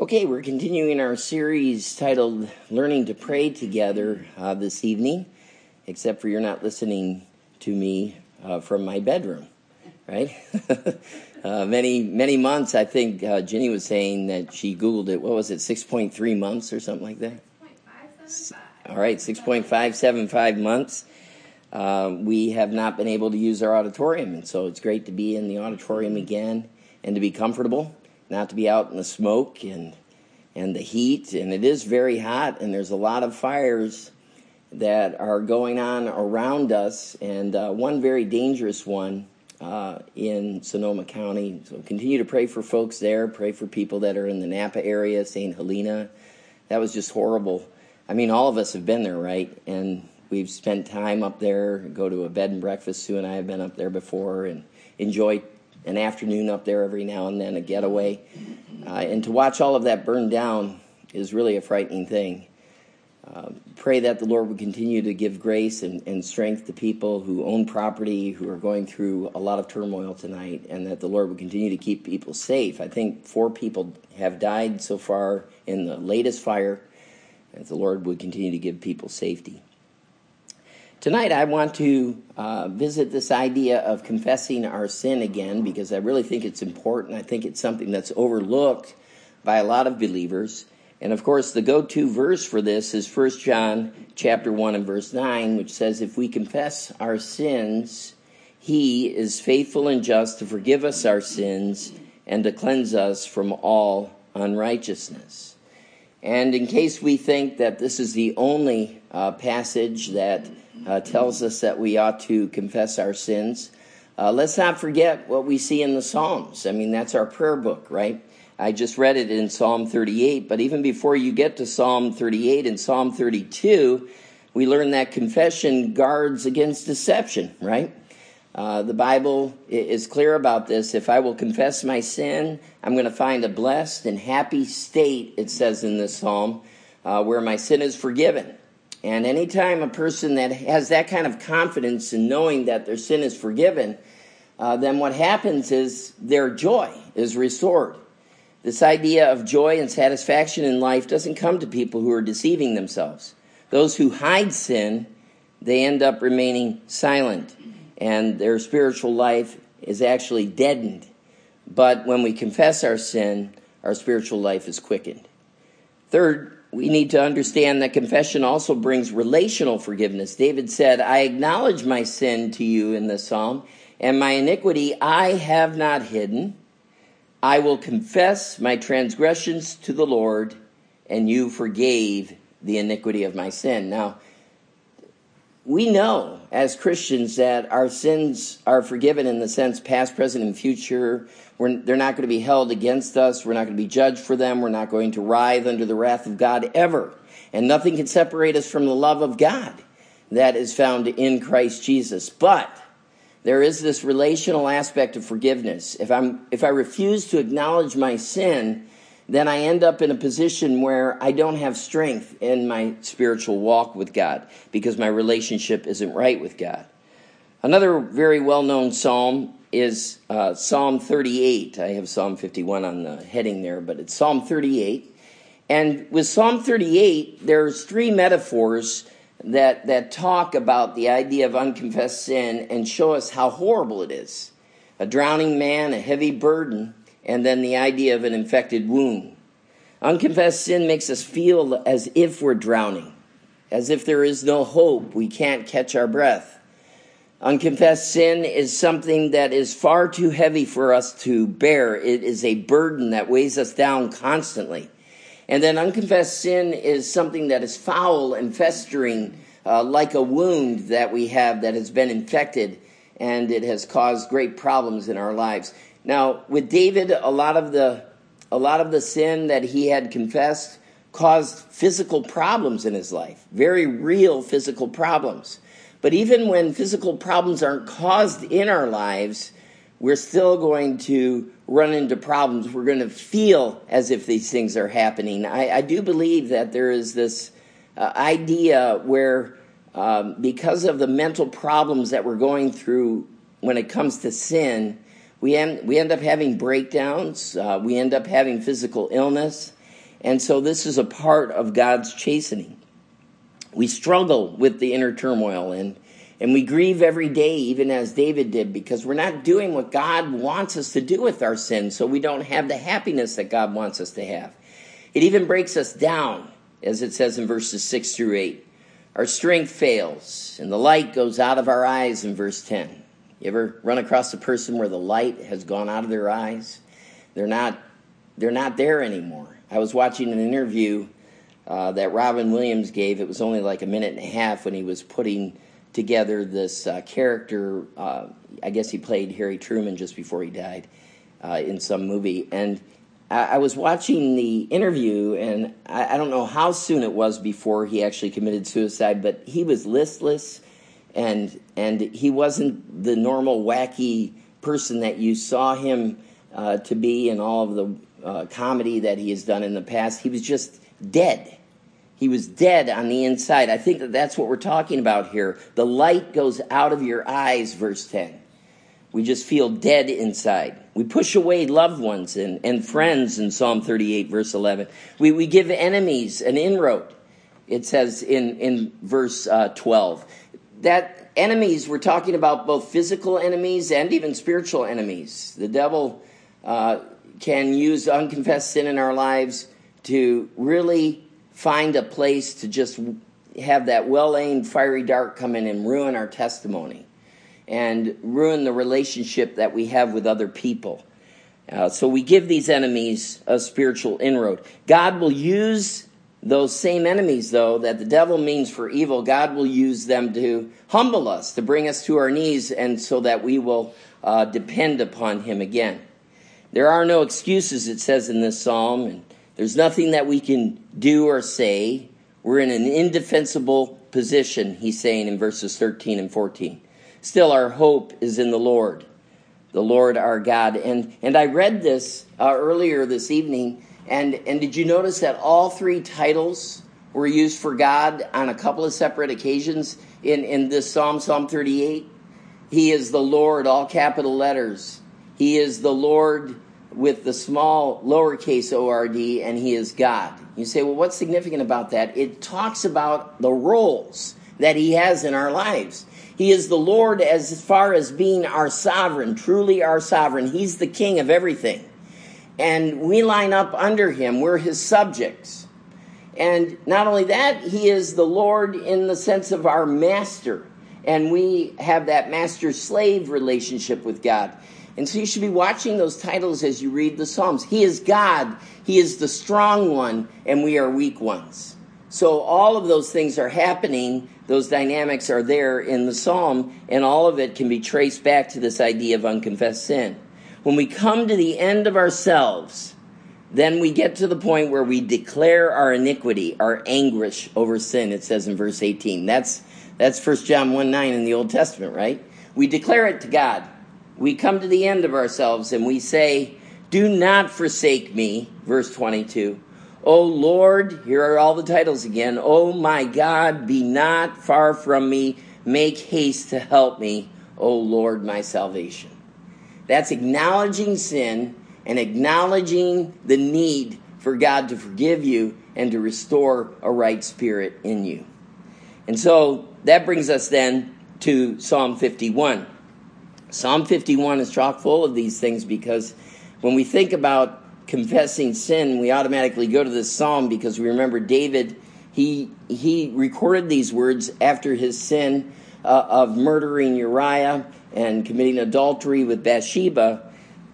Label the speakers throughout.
Speaker 1: Okay, we're continuing our series titled Learning to Pray Together this evening, except for you're not listening to me from my bedroom, right? Many months, I think Jenny was saying that she Googled it. What was it, 6.3 months or something like that?
Speaker 2: 6.575.
Speaker 1: All right, 6.575 months. We have not been able to use our auditorium, and so it's great to be in the auditorium again and to be comfortable. Not to be out in the smoke and the heat, and it is very hot, and there's a lot of fires that are going on around us, and one very dangerous one in Sonoma County. So continue to pray for folks there, pray for people that are in the Napa area, St. Helena. That was just horrible. I mean, all of us have been there, right? And we've spent time up there, go to a bed and breakfast. Sue and I have been up there before and enjoy an afternoon up there every now and then, a getaway. And to watch all of that burn down is really a frightening thing. Pray that the Lord would continue to give grace and strength to people who own property, who are going through a lot of turmoil tonight, and that the Lord would continue to keep people safe. I think 4 people have died so far in the latest fire, and that the Lord would continue to give people safety. Tonight I want to visit this idea of confessing our sin again, because I really think it's important. I think it's something that's overlooked by a lot of believers. And of course, the go-to verse for this is 1 John chapter 1 and verse 9, which says, if we confess our sins, he is faithful and just to forgive us our sins and to cleanse us from all unrighteousness. And in case we think that this is the only passage that tells us that we ought to confess our sins, let's not forget what we see in the Psalms. I mean, that's our prayer book, right? I just read it in Psalm 38, but even before you get to Psalm 38 and Psalm 32, we learn that confession guards against deception, right? The Bible is clear about this. If I will confess my sin, I'm going to find a blessed and happy state, it says in this psalm, where my sin is forgiven. And anytime a person that has that kind of confidence in knowing that their sin is forgiven, then what happens is their joy is restored. This idea of joy and satisfaction in life doesn't come to people who are deceiving themselves. Those who hide sin, they end up remaining silent, and their spiritual life is actually deadened. But when we confess our sin, our spiritual life is quickened. Third, we need to understand that confession also brings relational forgiveness. David said, I acknowledge my sin to you in this psalm, and my iniquity I have not hidden. I will confess my transgressions to the Lord, and you forgave the iniquity of my sin. Now, we know as Christians that our sins are forgiven in the sense past, present, and future. They're not going to be held against us. We're not going to be judged for them. We're not going to writhe under the wrath of God ever. And nothing can separate us from the love of God that is found in Christ Jesus. But there is this relational aspect of forgiveness. If I refuse to acknowledge my sin, then I end up in a position where I don't have strength in my spiritual walk with God because my relationship isn't right with God. Another very well-known psalm is Psalm 38. I have Psalm 51 on the heading there, but it's Psalm 38. And with Psalm 38, there's 3 metaphors that talk about the idea of unconfessed sin and show us how horrible it is. A drowning man, a heavy burden, and then the idea of an infected wound. Unconfessed sin makes us feel as if we're drowning, as if there is no hope, we can't catch our breath. Unconfessed sin is something that is far too heavy for us to bear. It is a burden that weighs us down constantly. And then unconfessed sin is something that is foul and festering, like a wound that we have that has been infected, and it has caused great problems in our lives. Now, with David, a lot of the sin that he had confessed caused physical problems in his life, very real physical problems. But even when physical problems aren't caused in our lives, we're still going to run into problems. We're going to feel as if these things are happening. I do believe that there is this idea where because of the mental problems that we're going through when it comes to sin, we end up having breakdowns. We end up having physical illness. And so this is a part of God's chastening. We struggle with the inner turmoil, and we grieve every day, even as David did, because we're not doing what God wants us to do with our sin, so we don't have the happiness that God wants us to have. It even breaks us down, as it says in verses 6 through 8. Our strength fails, and the light goes out of our eyes in verse 10. You ever run across a person where the light has gone out of their eyes? They're not there anymore. I was watching an interview that Robin Williams gave. It was only like a minute and a half when he was putting together this character. I guess he played Harry Truman just before he died in some movie. And I was watching the interview, and I don't know how soon it was before he actually committed suicide, but he was listless, and he wasn't the normal wacky person that you saw him to be in all of the comedy that he has done in the past. He was just dead. He was dead on the inside. I think that's what we're talking about here. The light goes out of your eyes, verse 10. We just feel dead inside. We push away loved ones and friends in Psalm 38, verse 11. We give enemies an inroad, it says in verse 12. That enemies, we're talking about both physical enemies and even spiritual enemies. The devil can use unconfessed sin in our lives to really find a place to just have that well-aimed fiery dart come in and ruin our testimony and ruin the relationship that we have with other people. So we give these enemies a spiritual inroad. God will use those same enemies, though, that the devil means for evil. God will use them to humble us, to bring us to our knees, and so that we will depend upon him again. There are no excuses, it says in this psalm, and there's nothing that we can do or say. We're in an indefensible position, he's saying in verses 13 and 14. Still, our hope is in the Lord our God. And I read this earlier this evening, and did you notice that all three titles were used for God on a couple of separate occasions in this Psalm 38? He is the Lord, all capital letters. He is the Lord with the small lowercase O-R-D, and he is God. You say, well, what's significant about that? It talks about the roles that he has in our lives. He is the Lord as far as being our sovereign, truly our sovereign. He's the king of everything. And we line up under him. We're his subjects. And not only that, he is the Lord in the sense of our master. And we have that master-slave relationship with God. And so you should be watching those titles as you read the Psalms. He is God. He is the strong one, and we are weak ones. So all of those things are happening. Those dynamics are there in the Psalm, and all of it can be traced back to this idea of unconfessed sin. When we come to the end of ourselves, then we get to the point where we declare our iniquity, our anguish over sin, it says in verse 18. That's 1 John 1:9 in the Old Testament, right? We declare it to God. We come to the end of ourselves and we say, do not forsake me, verse 22. O Lord, here are all the titles again. O my God, be not far from me. Make haste to help me, O Lord, my salvation. That's acknowledging sin and acknowledging the need for God to forgive you and to restore a right spirit in you. And so that brings us then to Psalm 51. Psalm 51 is chock full of these things because when we think about confessing sin, we automatically go to this psalm because we remember David, he recorded these words after his sin of murdering Uriah and committing adultery with Bathsheba.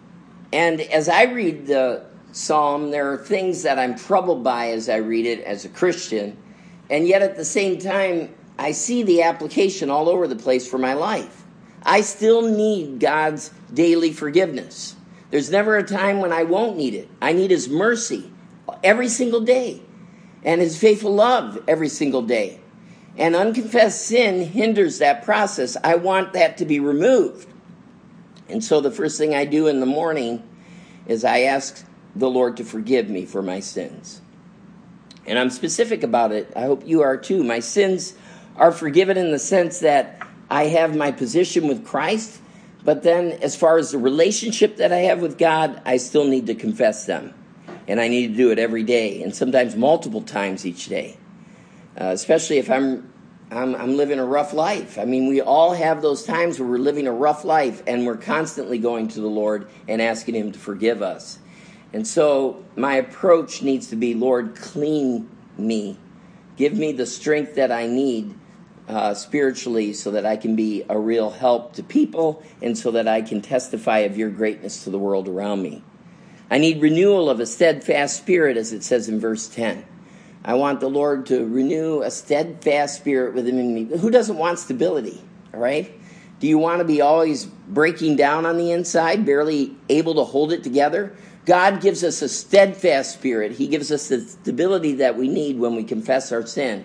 Speaker 1: And as I read the psalm, there are things that I'm troubled by as I read it as a Christian, and yet at the same time, I see the application all over the place for my life. I still need God's daily forgiveness. There's never a time when I won't need it. I need his mercy every single day and his faithful love every single day. And unconfessed sin hinders that process. I want that to be removed. And so the first thing I do in the morning is I ask the Lord to forgive me for my sins. And I'm specific about it. I hope you are too. My sins are forgiven in the sense that I have my position with Christ, but then as far as the relationship that I have with God, I still need to confess them. And I need to do it every day, and sometimes multiple times each day. Especially if I'm living a rough life. I mean, we all have those times where we're living a rough life, and we're constantly going to the Lord and asking Him to forgive us. And so my approach needs to be, Lord, clean me. Give me the strength that I need spiritually so that I can be a real help to people and so that I can testify of your greatness to the world around me. I need renewal of a steadfast spirit, as it says in verse 10. I want the Lord to renew a steadfast spirit within me. Who doesn't want stability, all right? Do you want to be always breaking down on the inside, barely able to hold it together? God gives us a steadfast spirit. He gives us the stability that we need when we confess our sin.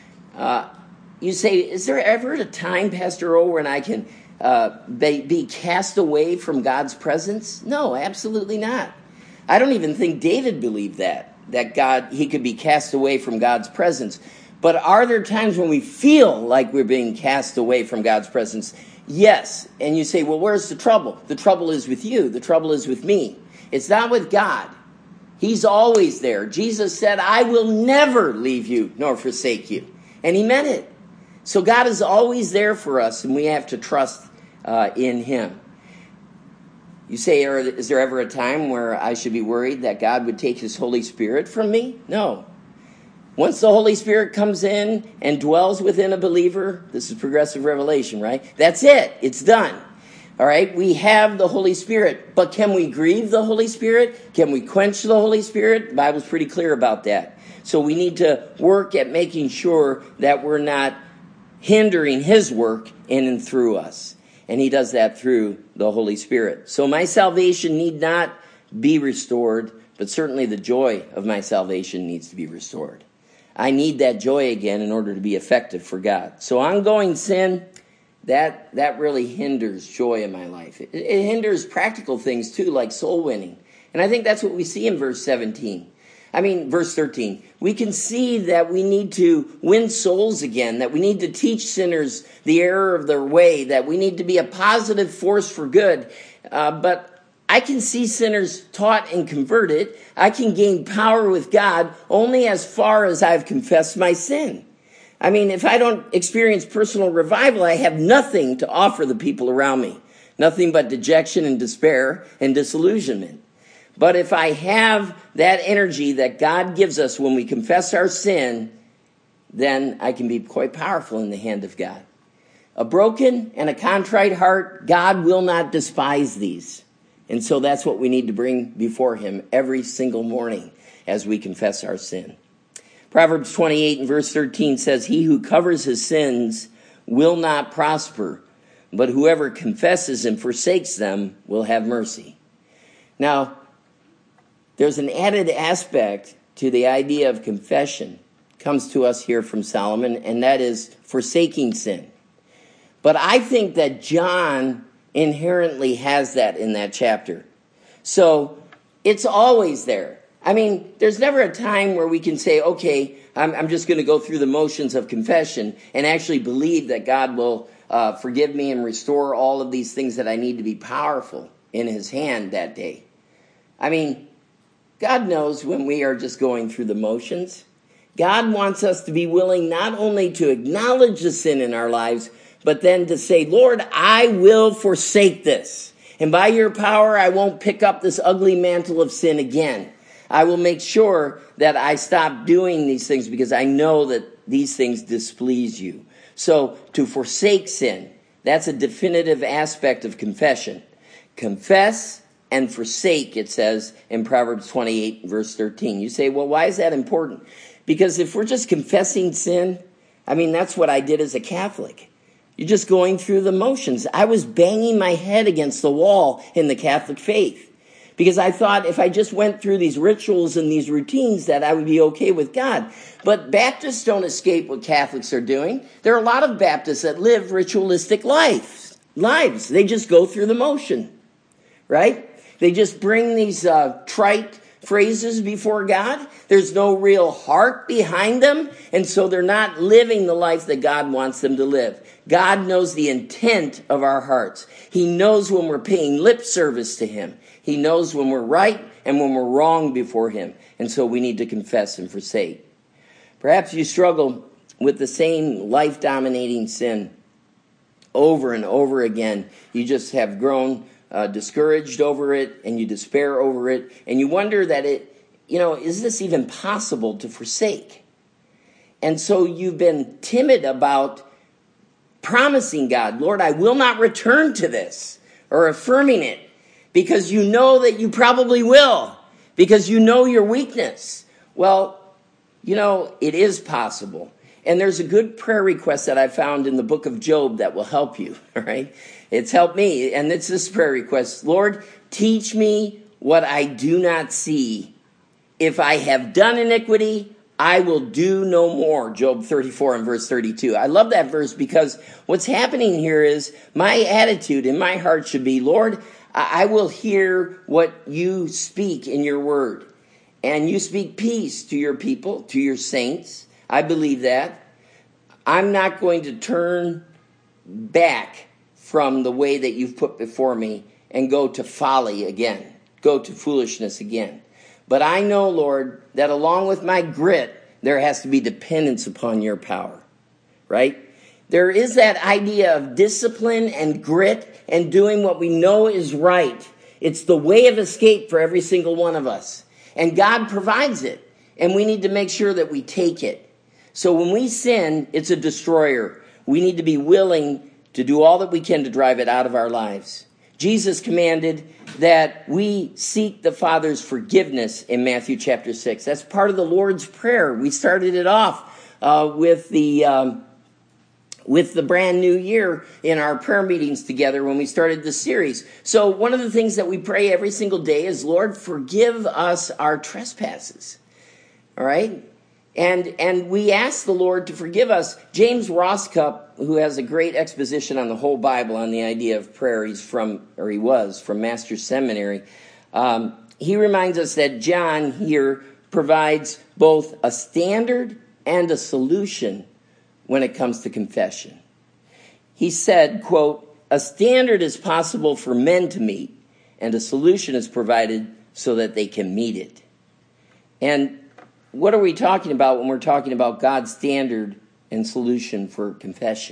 Speaker 1: You say, is there ever a time, Pastor O, when I can be cast away from God's presence? No, absolutely not. I don't even think David believed that he could be cast away from God's presence. But are there times when we feel like we're being cast away from God's presence? Yes. And you say, well, where's the trouble? The trouble is with you. The trouble is with me. It's not with God. He's always there. Jesus said, I will never leave you nor forsake you. And He meant it. So God is always there for us, and we have to trust in Him. You say, is there ever a time where I should be worried that God would take His Holy Spirit from me? No. Once the Holy Spirit comes in and dwells within a believer, this is progressive revelation, right? That's it. It's done. All right? We have the Holy Spirit. But can we grieve the Holy Spirit? Can we quench the Holy Spirit? The Bible's pretty clear about that. So we need to work at making sure that we're not hindering His work in and through us. And He does that through the Holy Spirit. So my salvation need not be restored, but certainly the joy of my salvation needs to be restored. I need that joy again in order to be effective for God. So ongoing sin, that really hinders joy in my life. It hinders practical things too, like soul winning. And I think that's what we see in verse 13. We can see that we need to win souls again, that we need to teach sinners the error of their way, that we need to be a positive force for good. But I can see sinners taught and converted. I can gain power with God only as far as I've confessed my sin. I mean, if I don't experience personal revival, I have nothing to offer the people around me. Nothing but dejection and despair and disillusionment. But if I have that energy that God gives us when we confess our sin, then I can be quite powerful in the hand of God. A broken and a contrite heart, God will not despise these. And so that's what we need to bring before Him every single morning as we confess our sin. Proverbs 28 and verse 13 says, He who covers his sins will not prosper, but whoever confesses and forsakes them will have mercy. Now, there's an added aspect to the idea of confession. It comes to us here from Solomon, and that is forsaking sin. But I think that John inherently has that in that chapter. So it's always there. I mean, there's never a time where we can say, okay, I'm just going to go through the motions of confession and actually believe that God will forgive me and restore all of these things that I need to be powerful in His hand that day. I mean, God knows when we are just going through the motions. God wants us to be willing not only to acknowledge the sin in our lives, but then to say, Lord, I will forsake this. And by your power, I won't pick up this ugly mantle of sin again. I will make sure that I stop doing these things because I know that these things displease you. So to forsake sin, that's a definitive aspect of confession. Confess and forsake, it says in Proverbs 28, verse 13. You say, well, why is that important? Because if we're just confessing sin, I mean, that's what I did as a Catholic. You're just going through the motions. I was banging my head against the wall in the Catholic faith because I thought if I just went through these rituals and these routines that I would be okay with God. But Baptists don't escape what Catholics are doing. There are a lot of Baptists that live ritualistic lives. They just go through the motion, right? They just bring these trite phrases before God. There's no real heart behind them. And so they're not living the life that God wants them to live. God knows the intent of our hearts. He knows when we're paying lip service to him. He knows when we're right and when we're wrong before him. And so we need to confess and forsake. Perhaps you struggle with the same life-dominating sin over and over again. You just have grown discouraged over it, and you despair over it, and you wonder that is this even possible to forsake? And so you've been timid about promising God, Lord, I will not return to this, or affirming it, because you know that you probably will, because you know your weakness. Well, it is possible. And there's a good prayer request that I found in the book of Job that will help you, all right? It's helped me, and it's this prayer request. Lord, teach me what I do not see. If I have done iniquity, I will do no more. Job 34 and verse 32. I love that verse because what's happening here is my attitude in my heart should be, Lord, I will hear what you speak in your word. And you speak peace to your people, to your saints. I believe that. I'm not going to turn back from the way that you've put before me and go to folly again, go to foolishness again. But I know, Lord, that along with my grit, there has to be dependence upon your power, right? There is that idea of discipline and grit and doing what we know is right. It's the way of escape for every single one of us. And God provides it. And we need to make sure that we take it. So when we sin, it's a destroyer. We need to be willing to do all that we can to drive it out of our lives. Jesus commanded that we seek the Father's forgiveness in Matthew chapter 6. That's part of the Lord's Prayer. We started it off with the brand new year in our prayer meetings together when we started this series. So one of the things that we pray every single day is, Lord, forgive us our trespasses. All right? And we ask the Lord to forgive us. James Roscup, who has a great exposition on the whole Bible on the idea of prayer, he was from Master's Seminary. He reminds us that John here provides both a standard and a solution when it comes to confession. He said, quote, a standard is possible for men to meet, and a solution is provided so that they can meet it. And what are we talking about when we're talking about God's standard and solution for confession?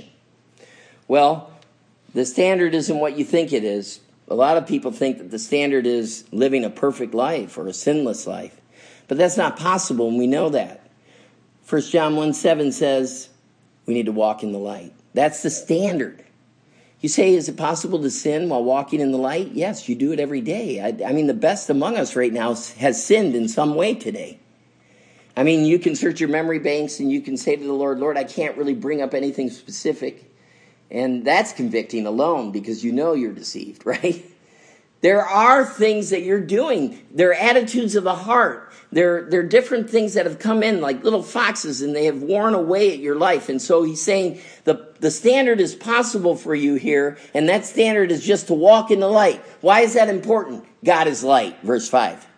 Speaker 1: Well, the standard isn't what you think it is. A lot of people think that the standard is living a perfect life or a sinless life. But that's not possible, and we know that. 1 John 1:7 says we need to walk in the light. That's the standard. You say, is it possible to sin while walking in the light? Yes, you do it every day. I mean, the best among us right now has sinned in some way today. I mean, you can search your memory banks and you can say to the Lord, Lord, I can't really bring up anything specific. And that's convicting alone because you know you're deceived, right? There are things that you're doing. They're attitudes of the heart. They're different things that have come in like little foxes and they have worn away at your life. And so he's saying the standard is possible for you here. And that standard is just to walk in the light. Why is that important? God is light, verse 5.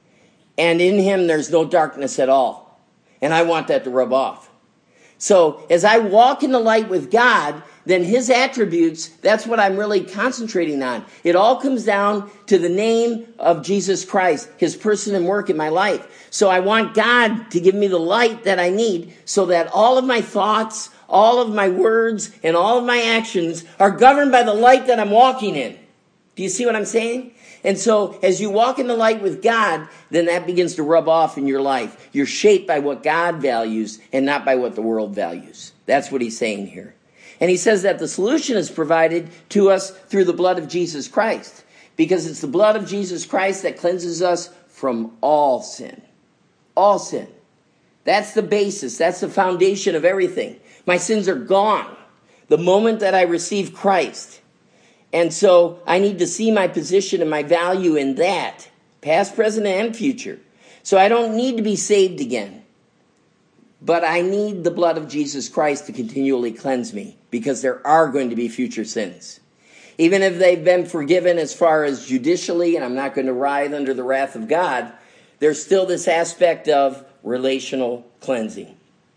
Speaker 1: And in him there's no darkness at all. And I want that to rub off. So as I walk in the light with God, then his attributes, that's what I'm really concentrating on. It all comes down to the name of Jesus Christ, his person and work in my life. So I want God to give me the light that I need so that all of my thoughts, all of my words, and all of my actions are governed by the light that I'm walking in. Do you see what I'm saying? And so as you walk in the light with God, then that begins to rub off in your life. You're shaped by what God values and not by what the world values. That's what he's saying here. And he says that the solution is provided to us through the blood of Jesus Christ. Because it's the blood of Jesus Christ that cleanses us from all sin. All sin. That's the basis. That's the foundation of everything. My sins are gone the moment that I receive Christ. And so I need to see my position and my value in that, past, present, and future. So I don't need to be saved again. But I need the blood of Jesus Christ to continually cleanse me because there are going to be future sins. Even if they've been forgiven as far as judicially, and I'm not going to writhe under the wrath of God, there's still this aspect of relational cleansing.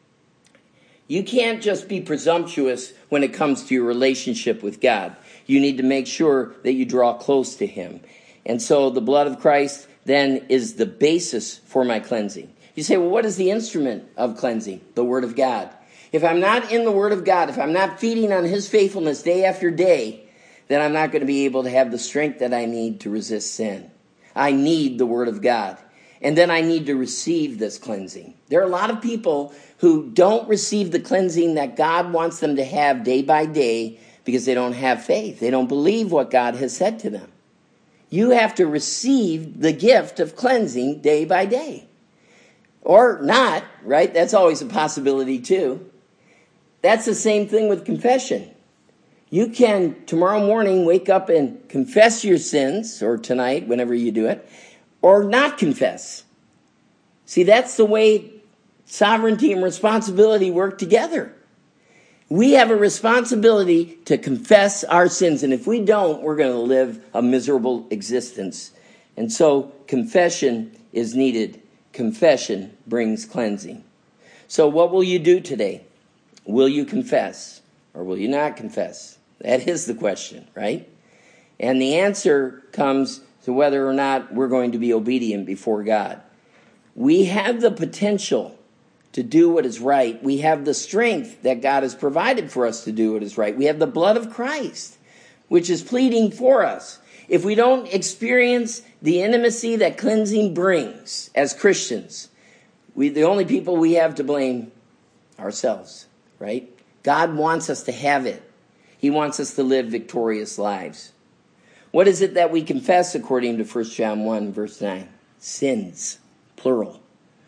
Speaker 1: You can't just be presumptuous when it comes to your relationship with God. You need to make sure that you draw close to him. And so the blood of Christ then is the basis for my cleansing. You say, well, what is the instrument of cleansing? The Word of God. If I'm not in the Word of God, if I'm not feeding on his faithfulness day after day, then I'm not going to be able to have the strength that I need to resist sin. I need the Word of God. And then I need to receive this cleansing. There are a lot of people who don't receive the cleansing that God wants them to have day by day because they don't have faith. They don't believe what God has said to them. You have to receive the gift of cleansing day by day. Or not, right? That's always a possibility too. That's the same thing with confession. You can, tomorrow morning, wake up and confess your sins, or tonight, whenever you do it, or not confess. See, that's the way sovereignty and responsibility work together. We have a responsibility to confess our sins, and if we don't, we're going to live a miserable existence. And so confession is needed. Confession brings cleansing. So what will you do today? Will you confess or will you not confess? That is the question, right? And the answer comes to whether or not we're going to be obedient before God. We have the potential to do what is right. We have the strength that God has provided for us to do what is right. We have the blood of Christ, which is pleading for us. If we don't experience the intimacy that cleansing brings as Christians, the only people we have to blame ourselves, right? God wants us to have it. He wants us to live victorious lives. What is it that we confess according to 1 John 1, verse 9? Sins, plural.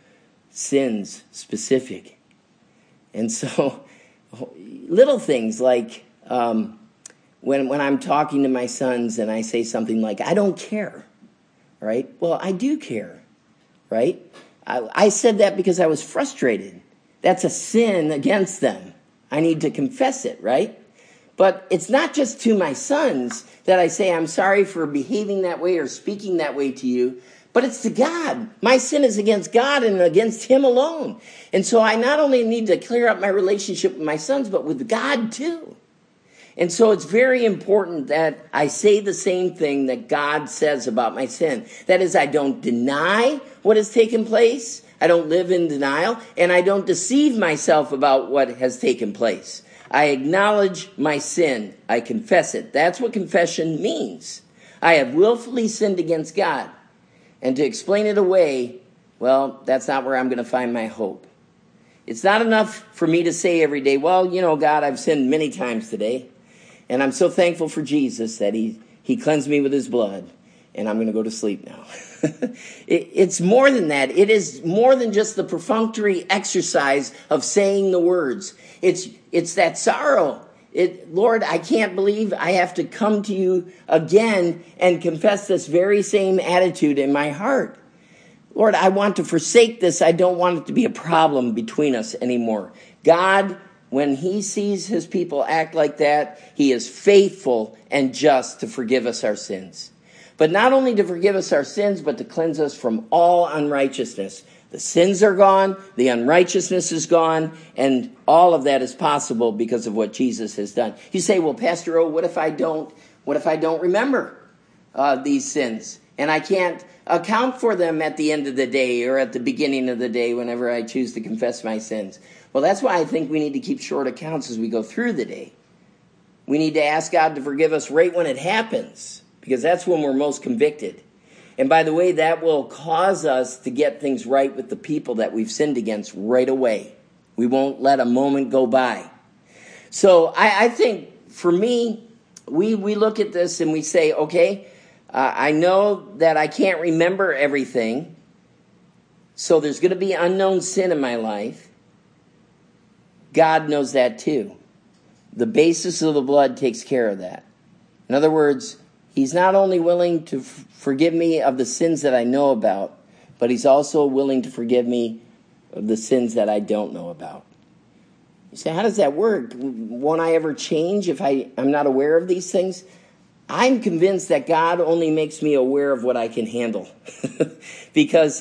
Speaker 1: Sins, specific. And so, little things like when I'm talking to my sons and I say something like, I don't care, right? Well, I do care, right? I said that because I was frustrated. That's a sin against them. I need to confess it, right? But it's not just to my sons that I say, I'm sorry for behaving that way or speaking that way to you, but it's to God. My sin is against God and against him alone. And so I not only need to clear up my relationship with my sons, but with God too. And so it's very important that I say the same thing that God says about my sin. That is, I don't deny what has taken place. I don't live in denial, and I don't deceive myself about what has taken place. I acknowledge my sin. I confess it. That's what confession means. I have willfully sinned against God. And to explain it away, well, that's not where I'm going to find my hope. It's not enough for me to say every day, well, God, I've sinned many times today. And I'm so thankful for Jesus that he cleansed me with his blood. And I'm going to go to sleep now. It's more than that. It is more than just the perfunctory exercise of saying the words. It's that sorrow. Lord, I can't believe I have to come to you again and confess this very same attitude in my heart. Lord, I want to forsake this. I don't want it to be a problem between us anymore. God, when he sees his people act like that, he is faithful and just to forgive us our sins. But not only to forgive us our sins, but to cleanse us from all unrighteousness. The sins are gone, the unrighteousness is gone, and all of that is possible because of what Jesus has done. You say, well, Pastor O, what if I don't remember these sins? And I can't account for them at the end of the day or at the beginning of the day whenever I choose to confess my sins. Well, that's why I think we need to keep short accounts as we go through the day. We need to ask God to forgive us right when it happens, because that's when we're most convicted. And by the way, that will cause us to get things right with the people that we've sinned against right away. We won't let a moment go by. So I think for me, we look at this and we say, okay, I know that I can't remember everything. So there's going to be unknown sin in my life. God knows that too. The basis of the blood takes care of that. In other words, he's not only willing to forgive me of the sins that I know about, but he's also willing to forgive me of the sins that I don't know about. You say, how does that work? Won't I ever change if I'm not aware of these things? I'm convinced that God only makes me aware of what I can handle. Because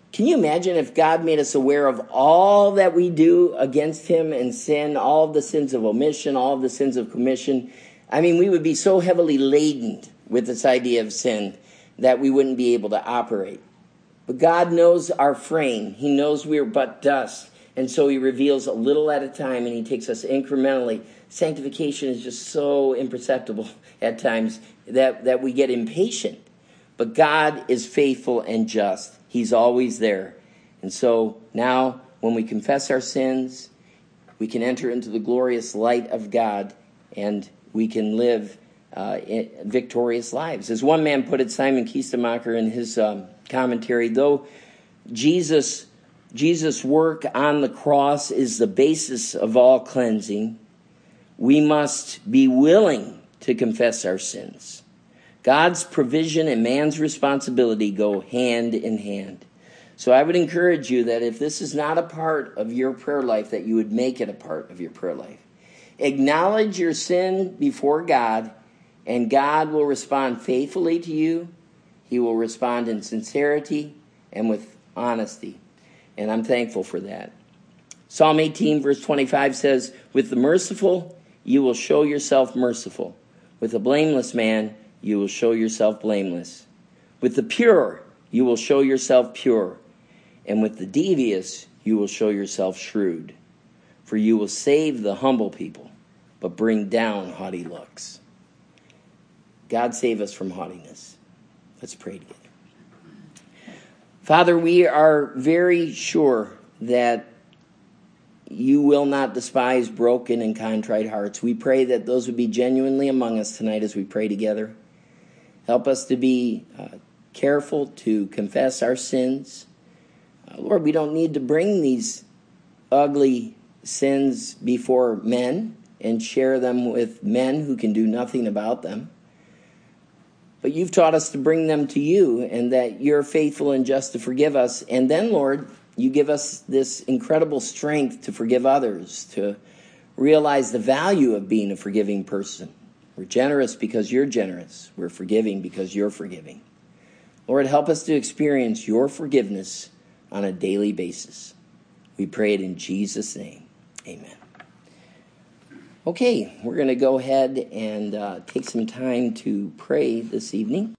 Speaker 1: Can you imagine if God made us aware of all that we do against him and sin, all of the sins of omission, all of the sins of commission? I mean, we would be so heavily laden with this idea of sin that we wouldn't be able to operate. But God knows our frame. He knows we're but dust. And so he reveals a little at a time, and he takes us incrementally. Sanctification is just so imperceptible at times that we get impatient. But God is faithful and just. He's always there. And so now when we confess our sins, we can enter into the glorious light of God, and we can live victorious lives. As one man put it, Simon Kistemacher, in his commentary, though Jesus' work on the cross is the basis of all cleansing, we must be willing to confess our sins. God's provision and man's responsibility go hand in hand. So I would encourage you that if this is not a part of your prayer life, that you would make it a part of your prayer life. Acknowledge your sin before God, and God will respond faithfully to you. He will respond in sincerity and with honesty. And I'm thankful for that. Psalm 18, verse 25 says, "With the merciful, you will show yourself merciful. With the blameless man, you will show yourself blameless. With the pure, you will show yourself pure. And with the devious, you will show yourself shrewd. For you will save the humble people, but bring down haughty looks." God save us from haughtiness. Let's pray together. Father, we are very sure that you will not despise broken and contrite hearts. We pray that those would be genuinely among us tonight as we pray together. Help us to be careful to confess our sins. Lord, we don't need to bring these ugly sins before men and share them with men who can do nothing about them. But you've taught us to bring them to you, and that you're faithful and just to forgive us. And then, Lord, you give us this incredible strength to forgive others, to realize the value of being a forgiving person. We're generous because you're generous. We're forgiving because you're forgiving. Lord, help us to experience your forgiveness on a daily basis. We pray it in Jesus' name. Amen. Okay, we're going to go ahead and take some time to pray this evening.